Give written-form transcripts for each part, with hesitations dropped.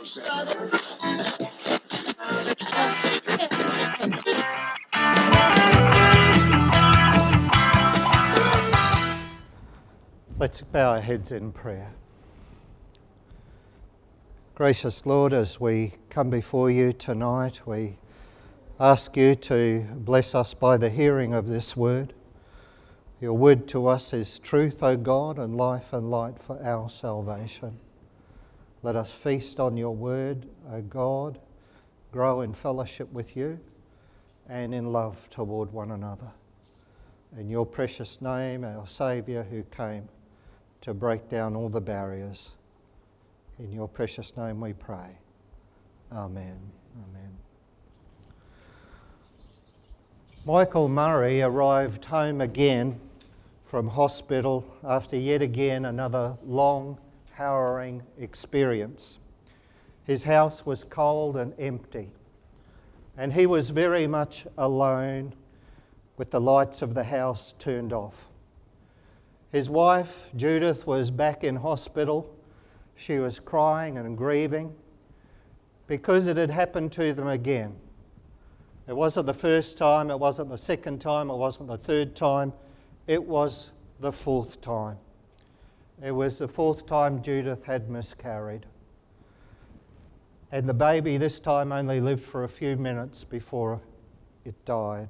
Let's bow our heads in prayer. Gracious Lord, as we come before you tonight, we ask you to bless us by the hearing of this word. Your word to us is truth, O God, and life and light for our salvation. Let us feast on your word, O God, grow in fellowship with you and in love toward one another. In your precious name, our Saviour who came to break down all the barriers. In your precious name we pray. Amen. Amen. Michael Murray arrived home again from hospital after yet again another long, harrowing experience. His house was cold and empty, and he was very much alone with the lights of the house turned off. His wife, Judith, was back in hospital. She was crying and grieving because it had happened to them again. It wasn't the first time, it wasn't the second time, it wasn't the third time, it was the fourth time. It was the fourth time Judith had miscarried. And the baby this time only lived for a few minutes before it died.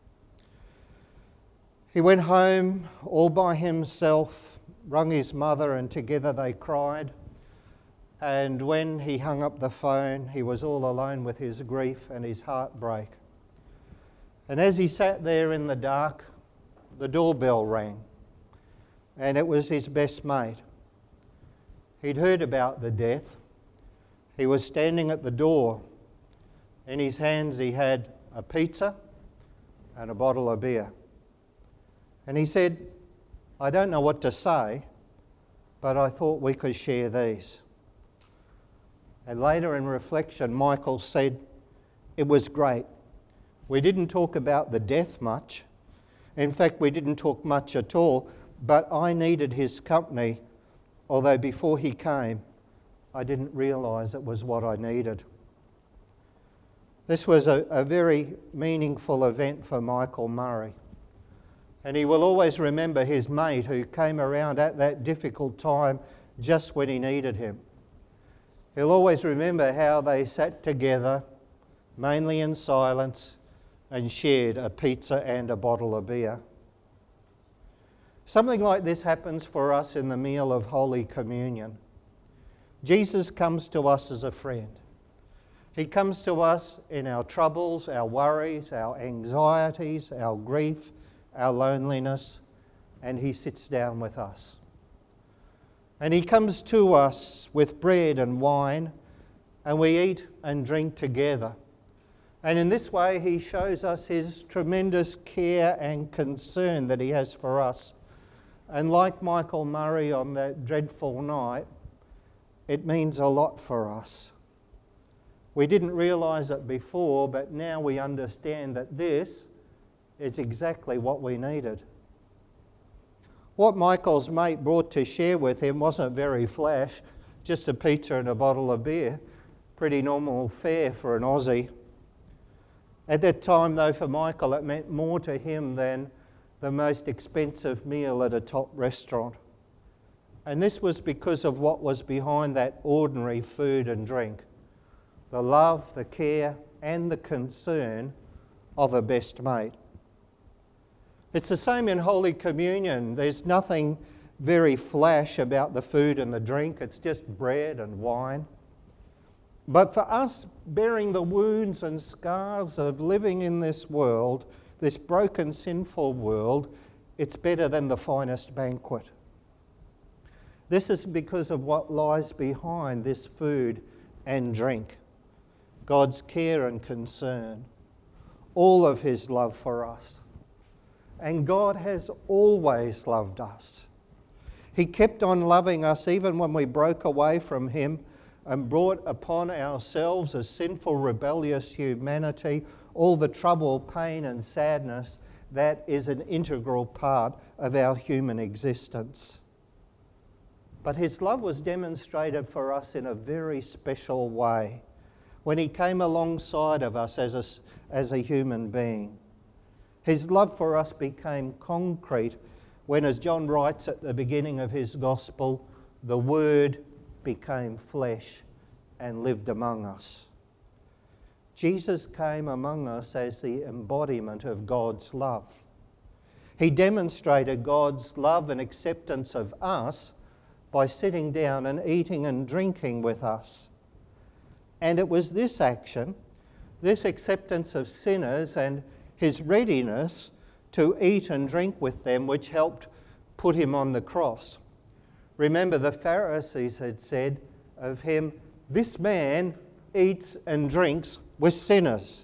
He went home all by himself, rung his mother, and together they cried. And when he hung up the phone, he was all alone with his grief and his heartbreak. And as he sat there in the dark, the doorbell rang, and it was his best mate. He'd heard about the death. He was standing at the door. In his hands he had a pizza and a bottle of beer. And he said, "I don't know what to say, but I thought we could share these." And later in reflection, Michael said, "It was great. We didn't talk about the death much. In fact, we didn't talk much at all, but I needed his company, although before he came, I didn't realise it was what I needed." This was a very meaningful event for Michael Murray. And he will always remember his mate who came around at that difficult time just when he needed him. He'll always remember how they sat together, mainly in silence, and shared a pizza and a bottle of beer. Something like this happens for us in the meal of Holy Communion. Jesus comes to us as a friend. He comes to us in our troubles, our worries, our anxieties, our grief, our loneliness, and he sits down with us. And he comes to us with bread and wine, and we eat and drink together. And in this way, he shows us his tremendous care and concern that he has for us. And like Michael Murray on that dreadful night, it means a lot for us. We didn't realise it before, but now we understand that this is exactly what we needed. What Michael's mate brought to share with him wasn't very flash, just a pizza and a bottle of beer. Pretty normal fare for an Aussie. At that time, though, for Michael, it meant more to him than the most expensive meal at a top restaurant. And this was because of what was behind that ordinary food and drink. The love, the care, and the concern of a best mate. It's the same in Holy Communion. There's nothing very flash about the food and the drink. It's just bread and wine. But for us, bearing the wounds and scars of living in this world, this broken, sinful world, it's better than the finest banquet. This is because of what lies behind this food and drink. God's care and concern. All of his love for us. And God has always loved us. He kept on loving us even when we broke away from him and brought upon ourselves as sinful, rebellious humanity all the trouble, pain and sadness that is an integral part of our human existence. But his love was demonstrated for us in a very special way when he came alongside of us as a human being. His love for us became concrete when, as John writes at the beginning of his gospel, the Word became flesh and lived among us. Jesus came among us as the embodiment of God's love. He demonstrated God's love and acceptance of us by sitting down and eating and drinking with us. And it was this action, this acceptance of sinners and his readiness to eat and drink with them, which helped put him on the cross. Remember, the Pharisees had said of him, "This man eats and drinks with sinners."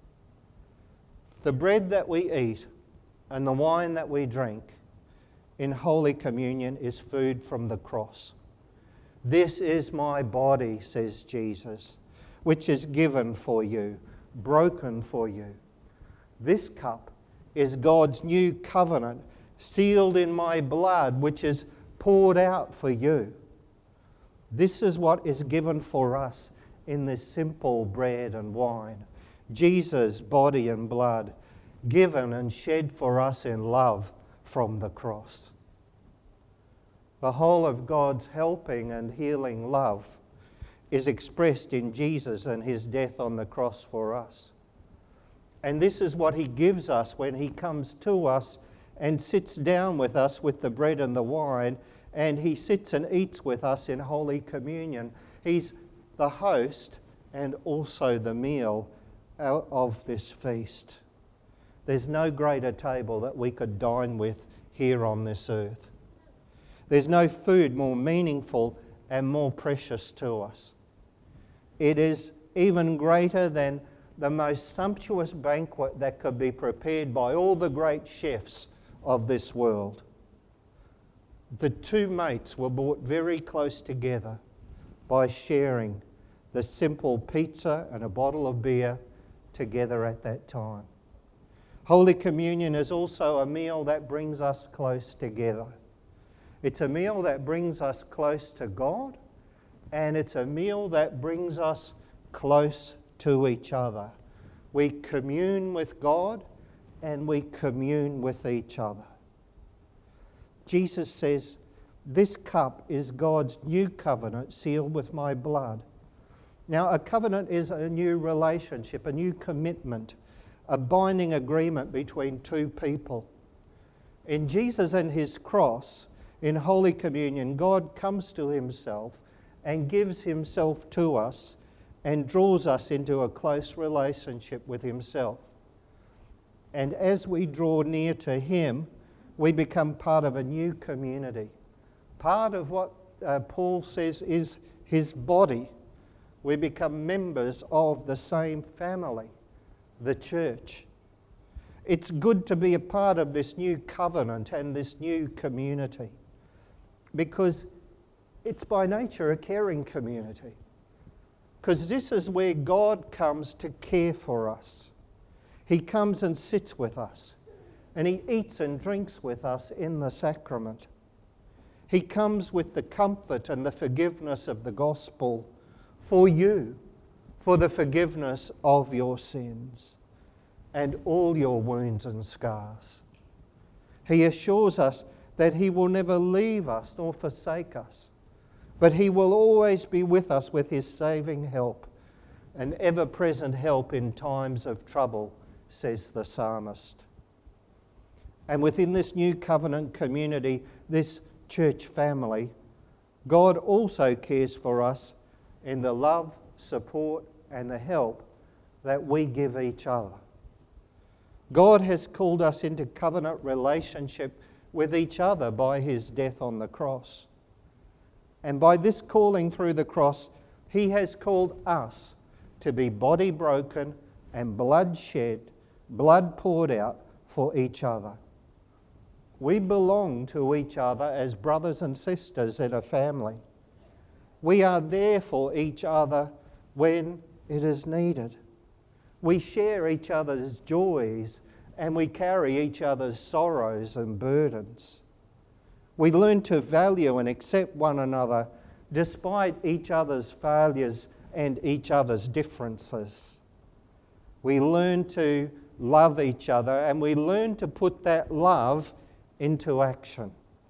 The bread that we eat and the wine that we drink in Holy Communion is food from the cross. "This is my body," says Jesus, "which is given for you, broken for you. This cup is God's new covenant, sealed in my blood, which is poured out for you." This is what is given for us in this simple bread and wine. Jesus' body and blood, given and shed for us in love from the cross. The whole of God's helping and healing love is expressed in Jesus and his death on the cross for us. And this is what he gives us when he comes to us and sits down with us with the bread and the wine, and he sits and eats with us in Holy Communion. He's the host and also the meal of this feast. There's no greater table that we could dine with here on this earth. There's no food more meaningful and more precious to us. It is even greater than the most sumptuous banquet that could be prepared by all the great chefs of this world. The two mates were brought very close together by sharing the simple pizza and a bottle of beer together at that time. Holy Communion is also a meal that brings us close together. It's a meal that brings us close to God, and it's a meal that brings us close to each other. We commune with God and we commune with each other. Jesus says, "This cup is God's new covenant sealed with my blood." Now, a covenant is a new relationship, a new commitment, a binding agreement between two people. In Jesus and his cross, in Holy Communion, God comes to himself and gives himself to us and draws us into a close relationship with himself. And as we draw near to him, we become part of a new community. Part of what Paul says is his body. We become members of the same family, the church. It's good to be a part of this new covenant and this new community, because it's by nature a caring community. Because this is where God comes to care for us. He comes and sits with us, and he eats and drinks with us in the sacrament. He comes with the comfort and the forgiveness of the gospel for you, for the forgiveness of your sins and all your wounds and scars. He assures us that he will never leave us nor forsake us, but he will always be with us with his saving help, an ever-present help in times of trouble, says the psalmist. And within this new covenant community, this church family, God also cares for us in the love, support, and the help that we give each other. God has called us into covenant relationship with each other by his death on the cross. And by this calling through the cross, he has called us to be body broken and blood shed, blood poured out for each other. We belong to each other as brothers and sisters in a family. We are there for each other when it is needed. We share each other's joys and we carry each other's sorrows and burdens. We learn to value and accept one another despite each other's failures and each other's differences. We learn to love each other, and we learn to put that love into action.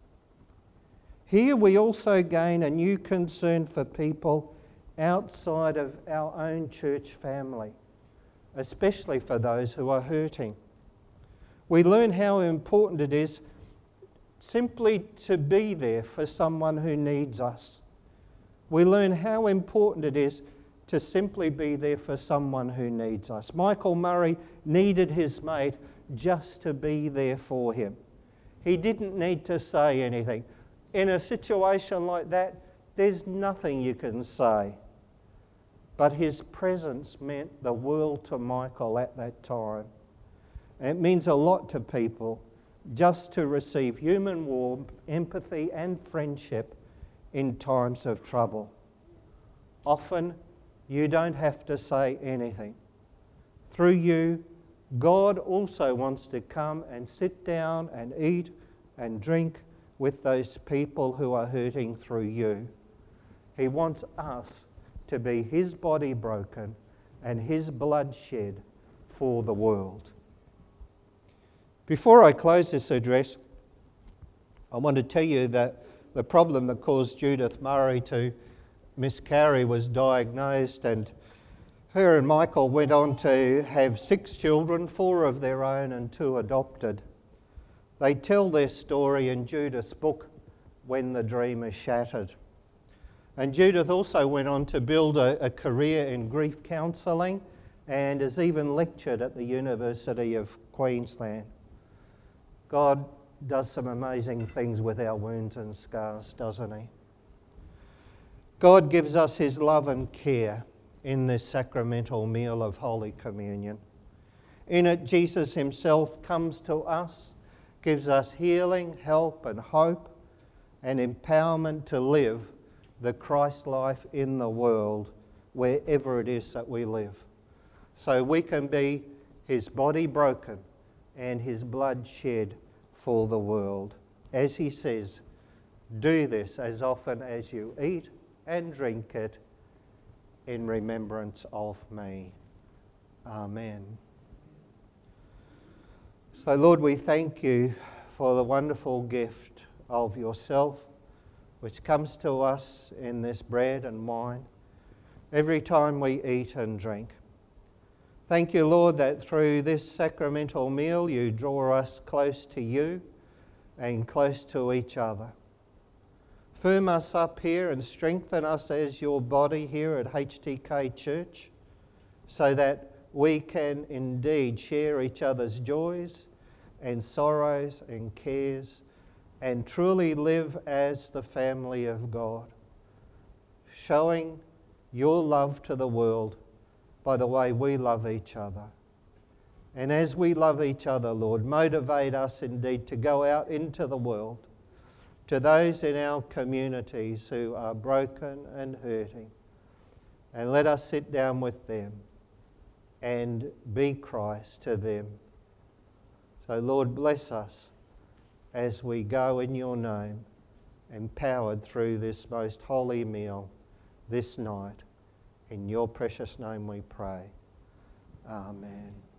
Here we also gain a new concern for people outside of our own church family, especially for those who are hurting. We learn how important it is simply to be there for someone who needs us. We learn how important it is to simply be there for someone who needs us. Michael Murray needed his mate just to be there for him. He didn't need to say anything. In a situation like that, there's nothing you can say. But his presence meant the world to Michael at that time. And it means a lot to people just to receive human warmth, empathy and friendship in times of trouble. Often, you don't have to say anything. Through you, God also wants to come and sit down and eat and drink with those people who are hurting through you. He wants us to be His body broken and His blood shed for the world. Before I close this address, I want to tell you that the problem that caused Judith Murray to miscarry was diagnosed, and her and Michael went on to have 6 children, 4 of their own and 2 adopted. They tell their story in Judith's book, When the Dream is Shattered. And Judith also went on to build a career in grief counselling and has even lectured at the University of Queensland. God does some amazing things with our wounds and scars, doesn't He? God gives us His love and care in this sacramental meal of Holy Communion. In it, Jesus Himself comes to us, gives us healing, help and hope and empowerment to live the Christ life in the world wherever it is that we live. So we can be His body broken and His blood shed for the world. As He says, do this as often as you eat and drink it in remembrance of me. Amen. So Lord, we thank You for the wonderful gift of Yourself, which comes to us in this bread and wine every time we eat and drink. Thank You, Lord, that through this sacramental meal You draw us close to You and close to each other. Firm us up here and strengthen us as Your body here at HTK Church, so that we can indeed share each other's joys and sorrows and cares and truly live as the family of God, showing Your love to the world by the way we love each other. And as we love each other, Lord, motivate us indeed to go out into the world, to those in our communities who are broken and hurting, and let us sit down with them and be Christ to them. So Lord, bless us as we go in Your name, empowered through this most holy meal this night. In Your precious name we pray. Amen.